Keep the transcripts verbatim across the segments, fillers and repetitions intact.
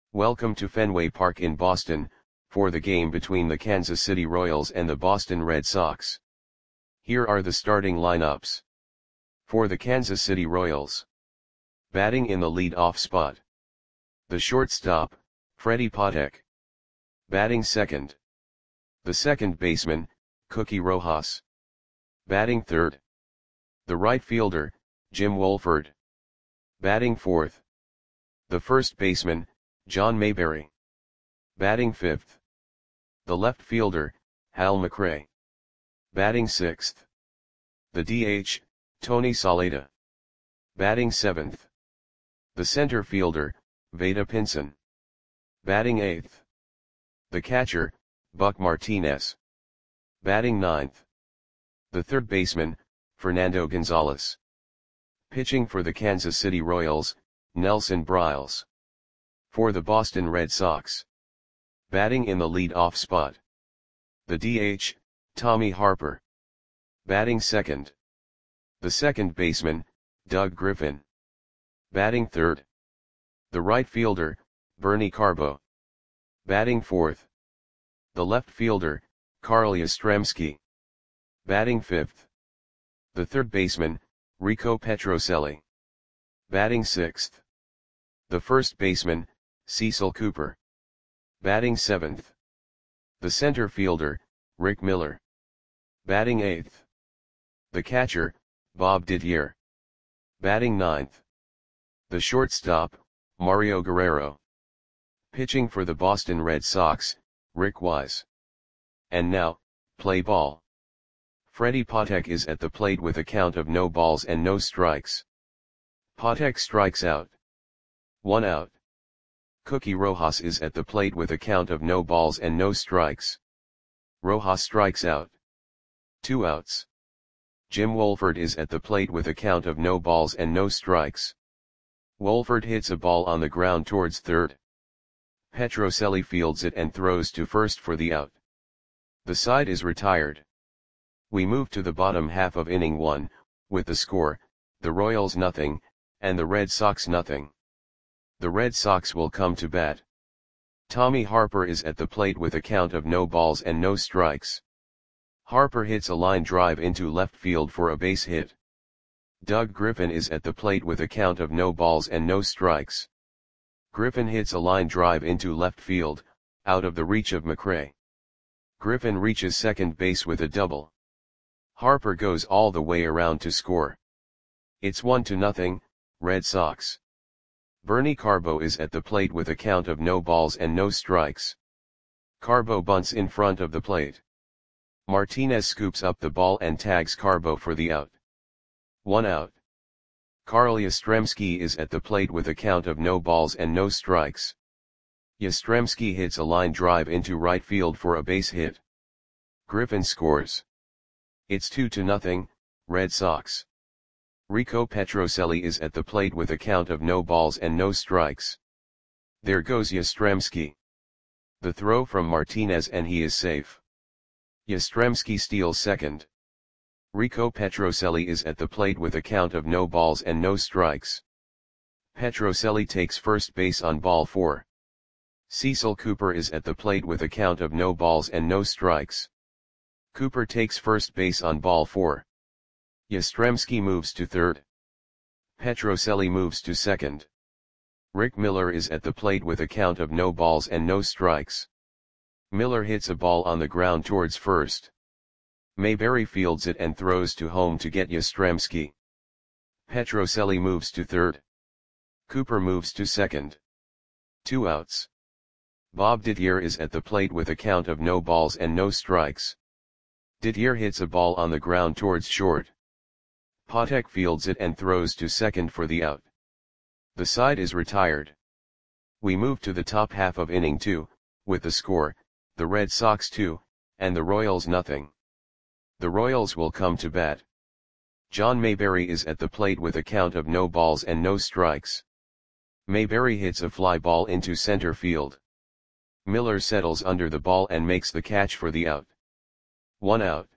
Welcome to Fenway Park in Boston, for the game between the Kansas City Royals and the Boston Red Sox. Here are the starting lineups. For the Kansas City Royals. Batting in the lead-off spot. The shortstop, Freddie Patek. Batting second. The second baseman, Cookie Rojas. Batting third. The right fielder, Jim Wohlford. Batting fourth. The first baseman, John Mayberry. Batting fifth. The left fielder, Hal McRae. Batting sixth. The D H, Tony Saleta. Batting seventh. The center fielder, Vada Pinson. Batting eighth. The catcher, Buck Martinez. Batting ninth. The third baseman, Fernando Gonzalez. Pitching for the Kansas City Royals, Nelson Briles. For the Boston Red Sox. Batting in the lead-off spot. The D H, Tommy Harper. Batting second. The second baseman, Doug Griffin. Batting third. The right fielder, Bernie Carbo. Batting fourth. The left fielder, Carl Yastrzemski. Batting fifth. The third baseman, Rico Petrocelli. Batting sixth. The first baseman, Cecil Cooper. Batting seventh. The center fielder, Rick Miller. Batting eighth. The catcher, Bob Didier. Batting ninth. The shortstop, Mario Guerrero. Pitching for the Boston Red Sox, Rick Wise. And now, play ball. Freddie Patek is at the plate with a count of no balls and no strikes. Patek strikes out. One out. Cookie Rojas is at the plate with a count of no balls and no strikes. Rojas strikes out. Two outs. Jim Wohlford is at the plate with a count of no balls and no strikes. Wohlford hits a ball on the ground towards third. Petrocelli fields it and throws to first for the out. The side is retired. We move to the bottom half of inning one, with the score, the Royals nothing, and the Red Sox nothing. The Red Sox will come to bat. Tommy Harper is at the plate with a count of no balls and no strikes. Harper hits a line drive into left field for a base hit. Doug Griffin is at the plate with a count of no balls and no strikes. Griffin hits a line drive into left field, out of the reach of McRae. Griffin reaches second base with a double. Harper goes all the way around to score. It's one to nothing, Red Sox. Bernie Carbo is at the plate with a count of no balls and no strikes. Carbo bunts in front of the plate. Martinez scoops up the ball and tags Carbo for the out. One out. Carl Yastrzemski is at the plate with a count of no balls and no strikes. Yastrzemski hits a line drive into right field for a base hit. Griffin scores. It's two to nothing, Red Sox. Rico Petrocelli is at the plate with a count of no balls and no strikes. There goes Yastrzemski. The throw from Martinez and he is safe. Yastrzemski steals second. Rico Petrocelli is at the plate with a count of no balls and no strikes. Petrocelli takes first base on ball four. Cecil Cooper is at the plate with a count of no balls and no strikes. Cooper takes first base on ball four. Yastrzemski moves to third. Petrocelli moves to second. Rick Miller is at the plate with a count of no balls and no strikes. Miller hits a ball on the ground towards first. Mayberry fields it and throws to home to get Yastrzemski. Petrocelli moves to third. Cooper moves to second. Two outs. Bob Didier is at the plate with a count of no balls and no strikes. Didier hits a ball on the ground towards short. Patek fields it and throws to second for the out. The side is retired. We move to the top half of inning two, with the score, the Red Sox two, and the Royals nothing. The Royals will come to bat. John Mayberry is at the plate with a count of no balls and no strikes. Mayberry hits a fly ball into center field. Miller settles under the ball and makes the catch for the out. One out.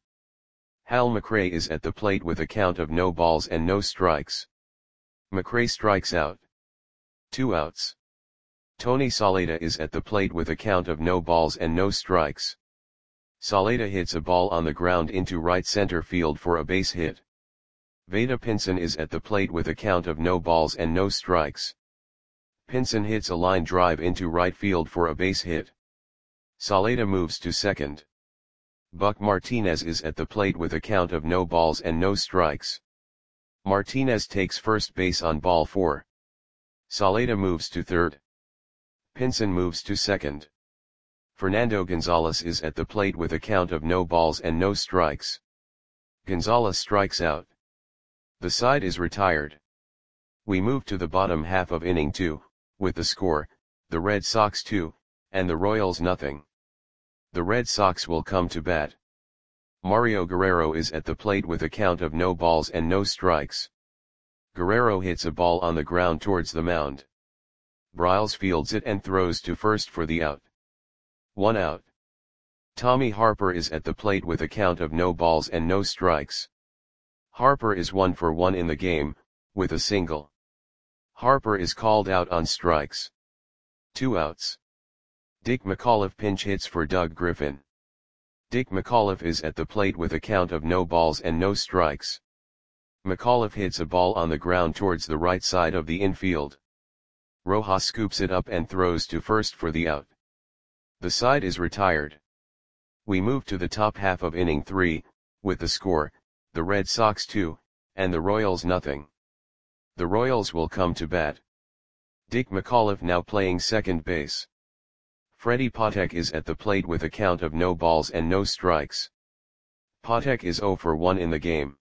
Hal McRae is at the plate with a count of no balls and no strikes. McRae strikes out. Two outs. Tony Saleta is at the plate with a count of no balls and no strikes. Saleta hits a ball on the ground into right center field for a base hit. Veda Pinson is at the plate with a count of no balls and no strikes. Pinson hits a line drive into right field for a base hit. Saleta moves to second. Buck Martinez is at the plate with a count of no balls and no strikes. Martinez takes first base on ball four. Saleta moves to third. Pinson moves to second. Fernando Gonzalez is at the plate with a count of no balls and no strikes. Gonzalez strikes out. The side is retired. We move to the bottom half of inning two, with the score, the Red Sox two, and the Royals nothing. The Red Sox will come to bat. Mario Guerrero is at the plate with a count of no balls and no strikes. Guerrero hits a ball on the ground towards the mound. Bryles fields it and throws to first for the out. One out. Tommy Harper is at the plate with a count of no balls and no strikes. Harper is one for one in the game, with a single. Harper is called out on strikes. Two outs. Dick McAuliffe pinch hits for Doug Griffin. Dick McAuliffe is at the plate with a count of no balls and no strikes. McAuliffe hits a ball on the ground towards the right side of the infield. Rojas scoops it up and throws to first for the out. The side is retired. We move to the top half of inning three, with the score, the Red Sox two, and the Royals nothing. The Royals will come to bat. Dick McAuliffe now playing second base. Freddie Patek is at the plate with a count of no balls and no strikes. Patek is zero for one in the game.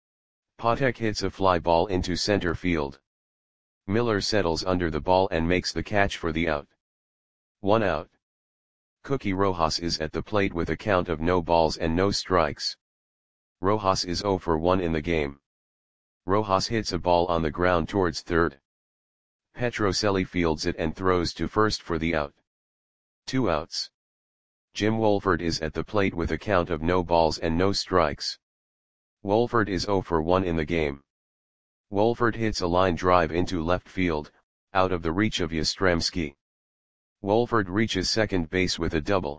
Patek hits a fly ball into center field. Miller settles under the ball and makes the catch for the out. One out. Cookie Rojas is at the plate with a count of no balls and no strikes. Rojas is zero for one in the game. Rojas hits a ball on the ground towards third. Petrocelli fields it and throws to first for the out. Two outs. Jim Wolford is at the plate with a count of no balls and no strikes. Wolford is zero for one in the game. Wolford hits a line drive into left field, out of the reach of Yastrzemski. Wolford reaches second base with a double.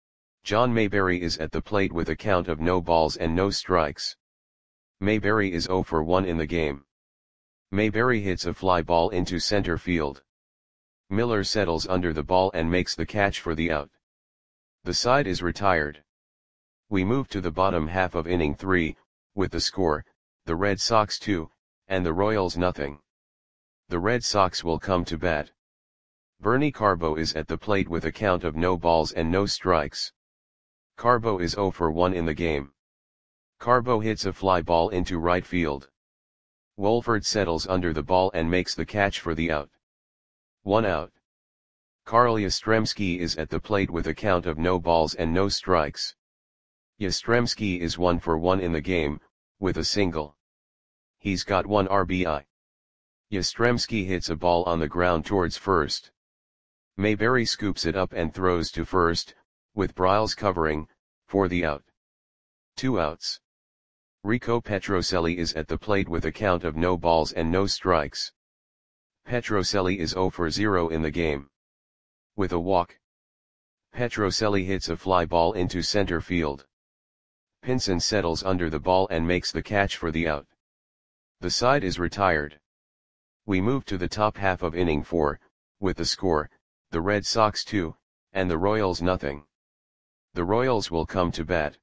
John Mayberry is at the plate with a count of no balls and no strikes. Mayberry is zero for one in the game. Mayberry hits a fly ball into center field. Miller settles under the ball and makes the catch for the out. The side is retired. We move to the bottom half of inning three, with the score, the Red Sox two, and the Royals nothing. The Red Sox will come to bat. Bernie Carbo is at the plate with a count of no balls and no strikes. Carbo is zero for one in the game. Carbo hits a fly ball into right field. Wolford settles under the ball and makes the catch for the out. One out. Carl Yastrzemski is at the plate with a count of no balls and no strikes. Yastrzemski is one for one in the game, with a single. He's got one R B I. Yastrzemski hits a ball on the ground towards first. Mayberry scoops it up and throws to first, with Bryles covering, for the out. Two outs. Rico Petrocelli is at the plate with a count of no balls and no strikes. Petrocelli is zero for zero in the game. With a walk. Petrocelli hits a fly ball into center field. Pinson settles under the ball and makes the catch for the out. The side is retired. We move to the top half of inning four, with the score, the Red Sox two, and the Royals nothing. The Royals will come to bat.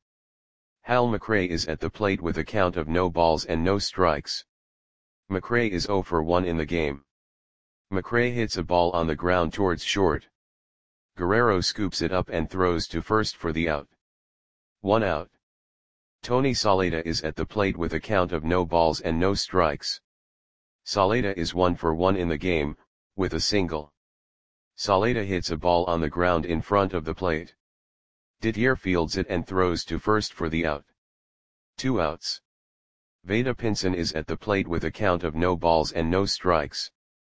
Hal McRae is at the plate with a count of no balls and no strikes. McRae is zero for one in the game. McRae hits a ball on the ground towards short. Guerrero scoops it up and throws to first for the out. One out. Tony Saleta is at the plate with a count of no balls and no strikes. Saleta is one for one in the game, with a single. Saleta hits a ball on the ground in front of the plate. Didier fields it and throws to first for the out. Two outs. Veda Pinson is at the plate with a count of no balls and no strikes.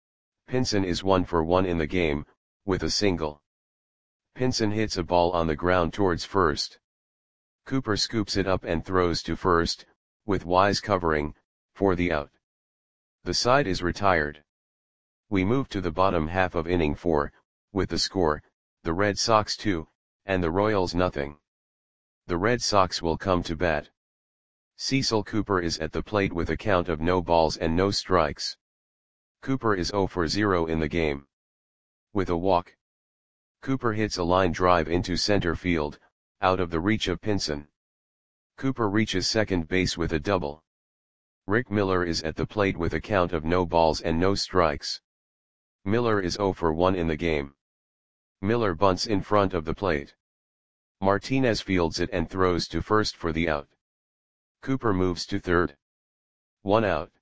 Pinson is one for one in the game, with a single. Pinson hits a ball on the ground towards first. Cooper scoops it up and throws to first, with Wise covering, for the out. The side is retired. We move to the bottom half of inning four, with the score, the Red Sox two, and the Royals nothing. The Red Sox will come to bat. Cecil Cooper is at the plate with a count of no balls and no strikes. Cooper is zero for zero in the game. With a walk, Cooper hits a line drive into center field, out of the reach of Pinson. Cooper reaches second base with a double. Rick Miller is at the plate with a count of no balls and no strikes. Miller is zero for one in the game. Miller bunts in front of the plate. Martinez fields it and throws to first for the out. Cooper moves to third. One out.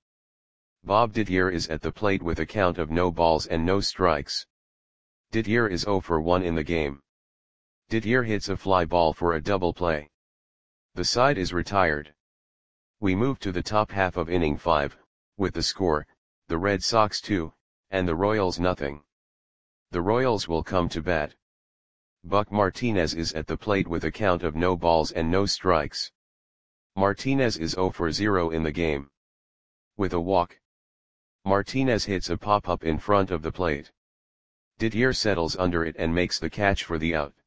Bob Didier is at the plate with a count of no balls and no strikes. Didier is zero for one in the game. Didier hits a fly ball for a double play. The side is retired. We move to the top half of inning five, with the score, the Red Sox two, and the Royals nothing. The Royals will come to bat. Buck Martinez is at the plate with a count of no balls and no strikes. Martinez is zero for zero in the game. With a walk, Martinez hits a pop-up in front of the plate. Didier settles under it and makes the catch for the out.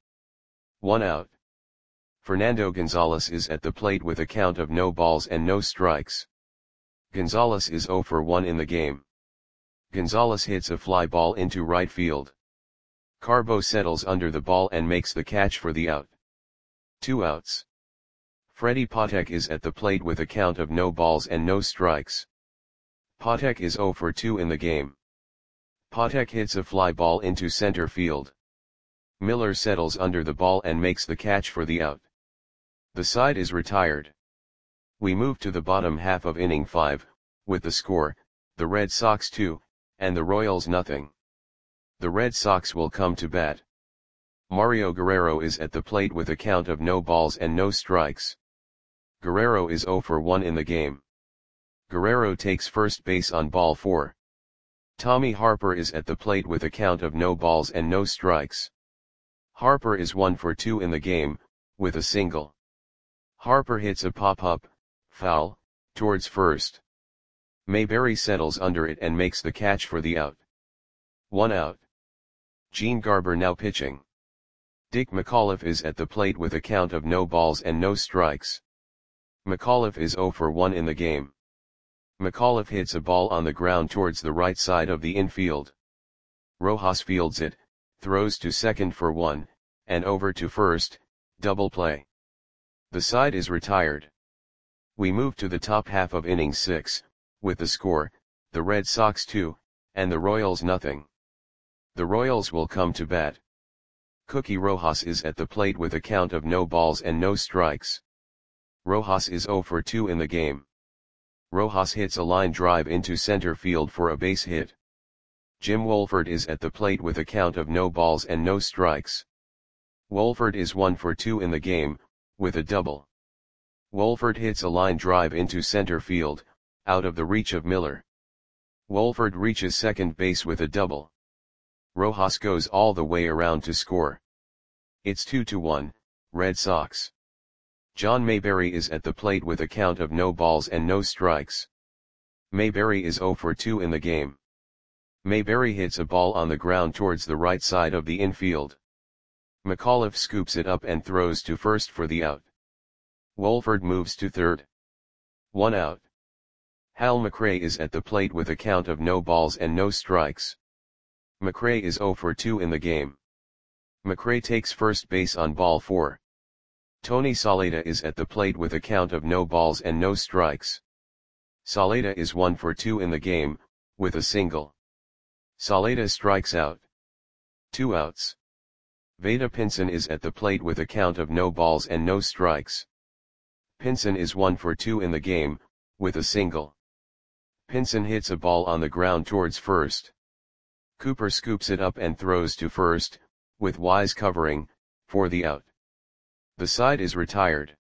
One out. Fernando Gonzalez is at the plate with a count of no balls and no strikes. Gonzalez is zero for one in the game. Gonzalez hits a fly ball into right field. Carbo settles under the ball and makes the catch for the out. Two outs. Freddie Patek is at the plate with a count of no balls and no strikes. Patek is zero for two in the game. Patek hits a fly ball into center field. Miller settles under the ball and makes the catch for the out. The side is retired. We move to the bottom half of inning five, with the score, the Red Sox two, and the Royals nothing. The Red Sox will come to bat. Mario Guerrero is at the plate with a count of no balls and no strikes. Guerrero is zero for one in the game. Guerrero takes first base on ball four. Tommy Harper is at the plate with a count of no balls and no strikes. Harper is one for two in the game, with a single. Harper hits a pop-up, foul, towards first. Mayberry settles under it and makes the catch for the out. One out. Gene Garber now pitching. Dick McAuliffe is at the plate with a count of no balls and no strikes. McAuliffe is zero for one in the game. McAuliffe hits a ball on the ground towards the right side of the infield. Rojas fields it, throws to second for one, and over to first, double play. The side is retired. We move to the top half of inning six, with the score, the Red Sox two, and the Royals nothing. The Royals will come to bat. Cookie Rojas is at the plate with a count of no balls and no strikes. Rojas is zero for two in the game. Rojas hits a line drive into center field for a base hit. Jim Wolford is at the plate with a count of no balls and no strikes. Wolford is one for two in the game, with a double. Wolford hits a line drive into center field, out of the reach of Miller. Wolford reaches second base with a double. Rojas goes all the way around to score. It's two to one, Red Sox. John Mayberry is at the plate with a count of no balls and no strikes. Mayberry is zero for two in the game. Mayberry hits a ball on the ground towards the right side of the infield. McAuliffe scoops it up and throws to first for the out. Wolford moves to third. One out. Hal McRae is at the plate with a count of no balls and no strikes. McRae is zero for two in the game. McRae takes first base on ball four. Tony Saleta is at the plate with a count of no balls and no strikes. Saleta is one for two in the game, with a single. Saleta strikes out. Two outs. Vada Pinson is at the plate with a count of no balls and no strikes. Pinson is one for two in the game, with a single. Pinson hits a ball on the ground towards first. Cooper scoops it up and throws to first, with Wise covering, for the out. The side is retired.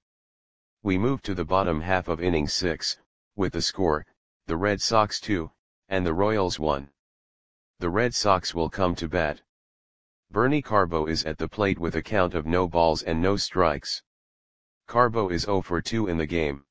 We move to the bottom half of inning six, with the score, the Red Sox two, and the Royals one. The Red Sox will come to bat. Bernie Carbo is at the plate with a count of no balls and no strikes. Carbo is zero for two in the game.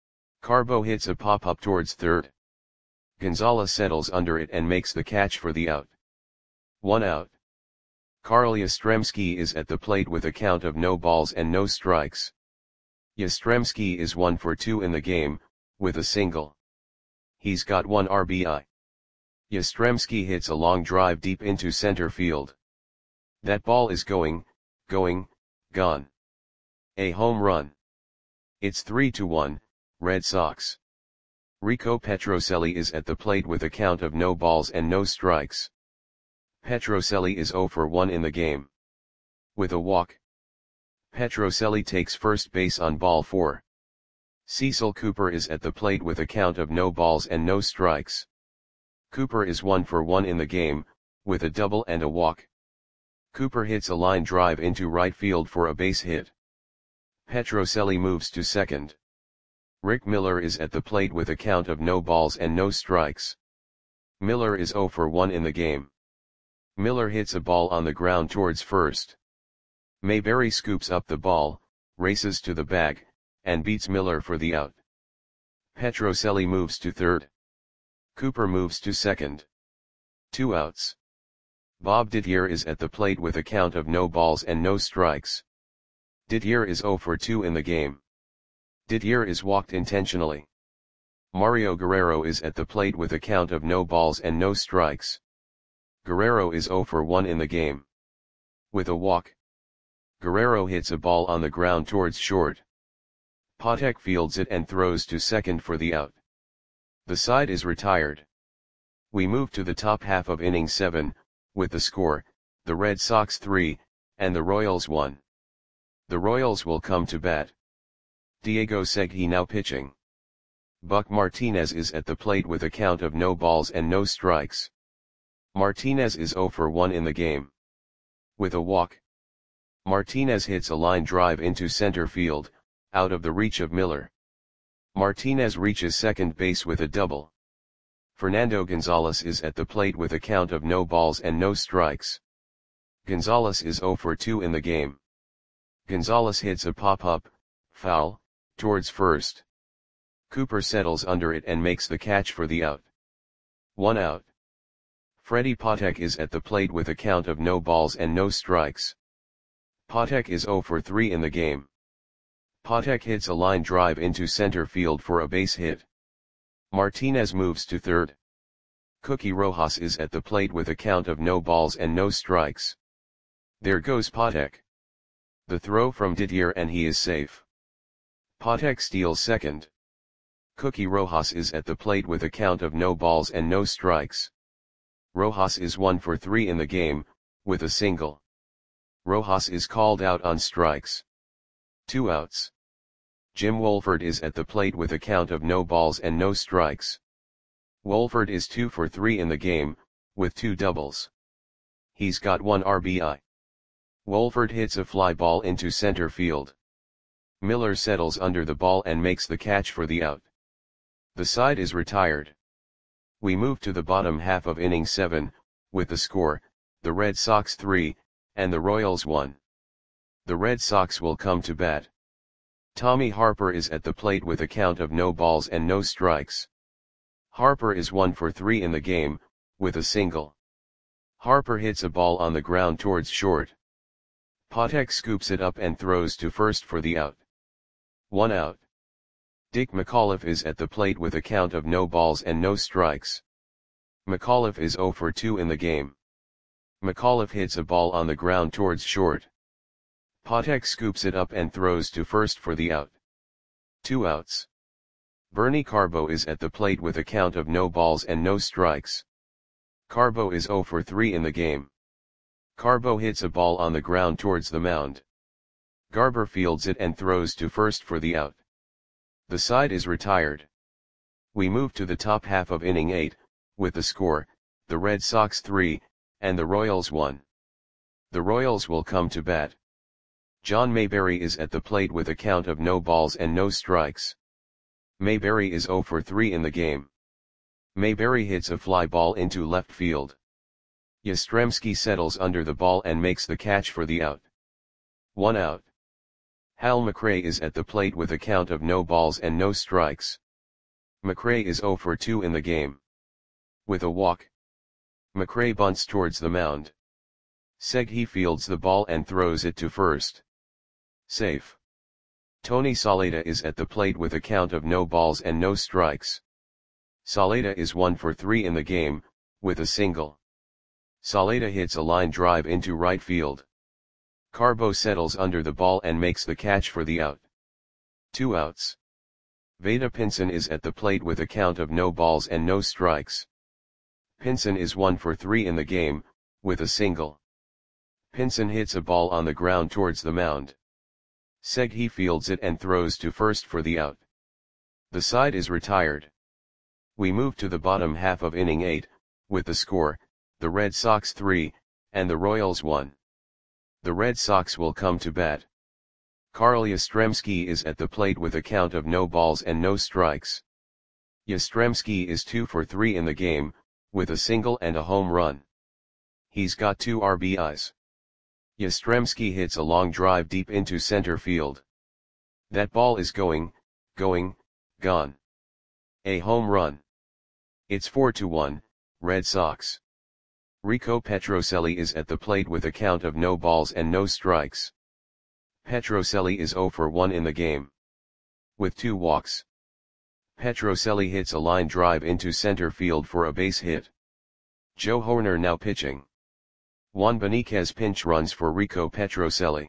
Carbo hits a pop-up towards third. Gonzalez settles under it and makes the catch for the out. One out. Karl Yastrzemski is at the plate with a count of no balls and no strikes. Yastrzemski is one for two in the game, with a single. He's got one R B I. Yastrzemski hits a long drive deep into center field. That ball is going, going, gone. A home run. It's three to one, Red Sox. Rico Petrocelli is at the plate with a count of no balls and no strikes. Petrocelli is zero for one in the game. With a walk. Petrocelli takes first base on ball four. Cecil Cooper is at the plate with a count of no balls and no strikes. Cooper is one for one in the game, with a double and a walk. Cooper hits a line drive into right field for a base hit. Petrocelli moves to second. Rick Miller is at the plate with a count of no balls and no strikes. Miller is zero for one in the game. Miller hits a ball on the ground towards first. Mayberry scoops up the ball, races to the bag, and beats Miller for the out. Petrocelli moves to third. Cooper moves to second. Two outs. Bob Didier is at the plate with a count of no balls and no strikes. Didier is zero for two in the game. Didier is walked intentionally. Mario Guerrero is at the plate with a count of no balls and no strikes. Guerrero is zero for one in the game. With a walk. Guerrero hits a ball on the ground towards short. Patek fields it and throws to second for the out. The side is retired. We move to the top half of inning seven, with the score, the Red Sox three, and the Royals one. The Royals will come to bat. Diego Segui now pitching. Buck Martinez is at the plate with a count of no balls and no strikes. Martinez is zero for one in the game. With a walk. Martinez hits a line drive into center field, out of the reach of Miller. Martinez reaches second base with a double. Fernando Gonzalez is at the plate with a count of no balls and no strikes. Gonzalez is zero for two in the game. Gonzalez hits a pop-up, foul, towards first. Cooper settles under it and makes the catch for the out. One out. Freddie Patek is at the plate with a count of no balls and no strikes. Patek is zero for three in the game. Patek hits a line drive into center field for a base hit. Martinez moves to third. Cookie Rojas is at the plate with a count of no balls and no strikes. There goes Patek. The throw from Didier and he is safe. Patek steals second. Cookie Rojas is at the plate with a count of no balls and no strikes. Rojas is one for three in the game, with a single. Rojas is called out on strikes. Two outs. Jim Wolford is at the plate with a count of no balls and no strikes. Wolford is two for three in the game, with two doubles. He's got one R B I. Wolford hits a fly ball into center field. Miller settles under the ball and makes the catch for the out. The side is retired. We move to the bottom half of inning seven, with the score, the Red Sox three, and the Royals one. The Red Sox will come to bat. Tommy Harper is at the plate with a count of no balls and no strikes. Harper is one for three in the game, with a single. Harper hits a ball on the ground towards short. Patek scoops it up and throws to first for the out. One out. Dick McAuliffe is at the plate with a count of no balls and no strikes. McAuliffe is zero for two in the game. McAuliffe hits a ball on the ground towards short. Patek scoops it up and throws to first for the out. Two outs. Bernie Carbo is at the plate with a count of no balls and no strikes. Carbo is zero for three in the game. Carbo hits a ball on the ground towards the mound. Garber fields it and throws to first for the out. The side is retired. We move to the top half of inning eight, with the score, the Red Sox three, and the Royals one. The Royals will come to bat. John Mayberry is at the plate with a count of no balls and no strikes. Mayberry is zero for three in the game. Mayberry hits a fly ball into left field. Yastrzemski settles under the ball and makes the catch for the out. One out. Hal McRae is at the plate with a count of no balls and no strikes. McRae is zero for two in the game. With a walk. McRae bunts towards the mound. Segui fields the ball and throws it to first. Safe. Tony Saleta is at the plate with a count of no balls and no strikes. Saleta is one for three in the game, with a single. Saleta hits a line drive into right field. Carbo settles under the ball and makes the catch for the out. Two outs. Veda Pinson is at the plate with a count of no balls and no strikes. Pinson is one for three in the game, with a single. Pinson hits a ball on the ground towards the mound. Segui fields it and throws to first for the out. The side is retired. We move to the bottom half of inning eight, with the score, the Red Sox three, and the Royals one. The Red Sox will come to bat. Carl Yastrzemski is at the plate with a count of no balls and no strikes. Yastrzemski is two for three in the game, with a single and a home run. He's got two R B Is. Yastrzemski hits a long drive deep into center field. That ball is going, going, gone. A home run. It's four to one, Red Sox. Rico Petrocelli is at the plate with a count of no balls and no strikes. Petrocelli is zero for one in the game. With two walks. Petrocelli hits a line drive into center field for a base hit. Joe Hoerner now pitching. Juan Beniquez pinch runs for Rico Petrocelli.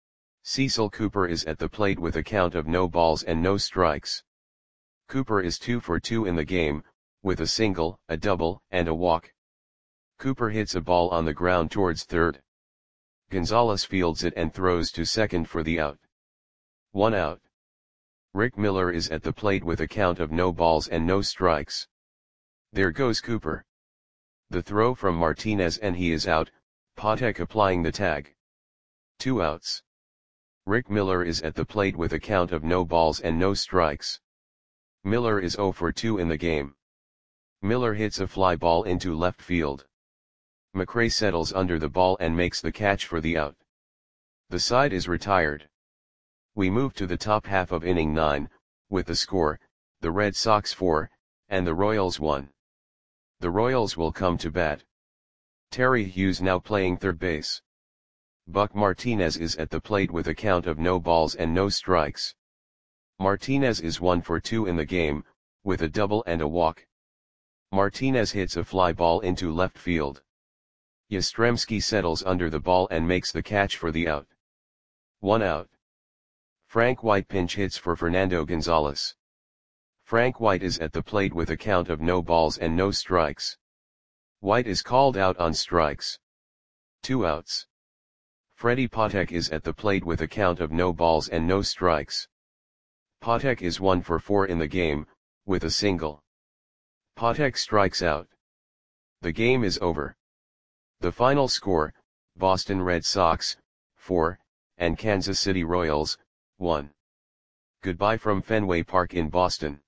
Cecil Cooper is at the plate with a count of no balls and no strikes. Cooper is two for two in the game, with a single, a double, and a walk. Cooper hits a ball on the ground towards third. Gonzalez fields it and throws to second for the out. One out. Rick Miller is at the plate with a count of no balls and no strikes. There goes Cooper. The throw from Martinez and he is out, Patek applying the tag. Two outs. Rick Miller is at the plate with a count of no balls and no strikes. Miller is zero for two in the game. Miller hits a fly ball into left field. McRae settles under the ball and makes the catch for the out. The side is retired. We move to the top half of inning nine, with the score, the Red Sox four, and the Royals one. The Royals will come to bat. Terry Hughes now playing third base. Buck Martinez is at the plate with a count of no balls and no strikes. Martinez is one for two in the game, with a double and a walk. Martinez hits a fly ball into left field. Yastrzemski settles under the ball and makes the catch for the out. One out. Frank White pinch hits for Fernando Gonzalez. Frank White is at the plate with a count of no balls and no strikes. White is called out on strikes. Two outs. Freddie Patek is at the plate with a count of no balls and no strikes. Patek is one for four in the game, with a single. Patek strikes out. The game is over. The final score, Boston Red Sox, four, and Kansas City Royals, one. Goodbye from Fenway Park in Boston.